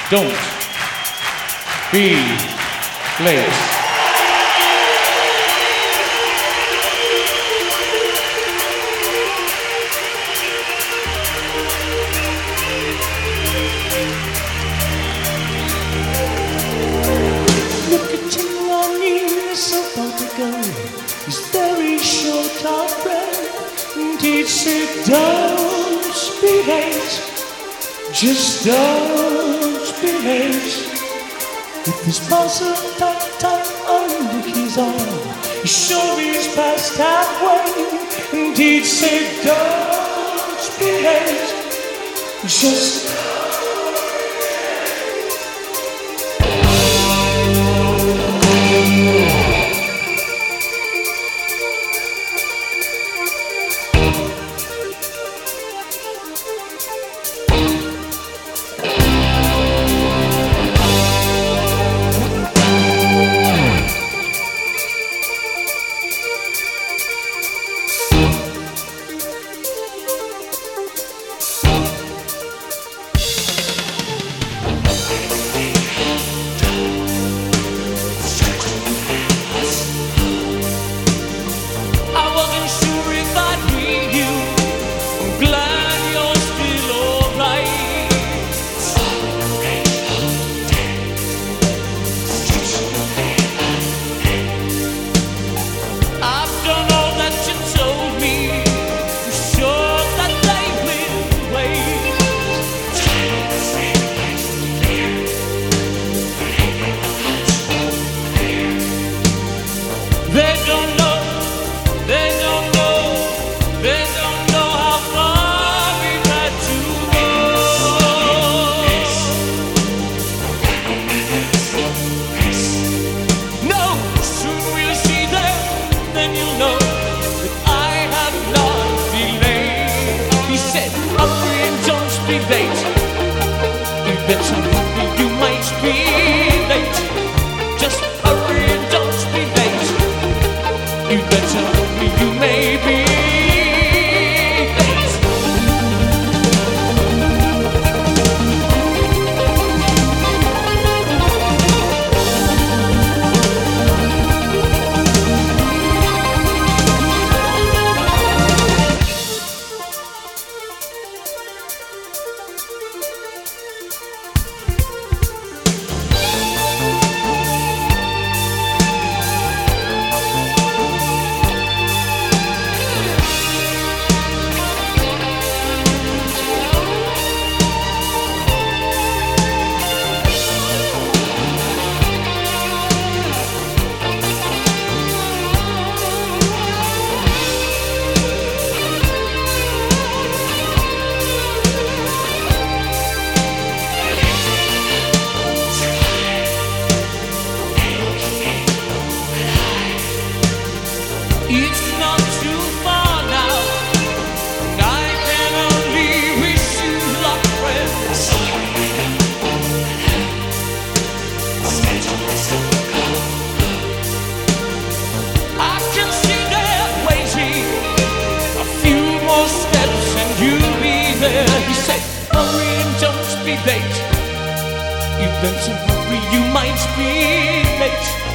Don't be late. Look at you on you, so far to go. It's very short of breath. Indeed, said, don't be late. Just don't be late. With his puzzle tucked under his arm, he sure is past halfway. Indeed, said, don't be late. Just you might be late. Just hurry and don't be late. You better hurry, you may be late. It's not too far now, and I can only wish you luck, friends. I can see them waiting, a few more steps and you'll be there. He said, hurry and don't be late. You better hurry, you might be late.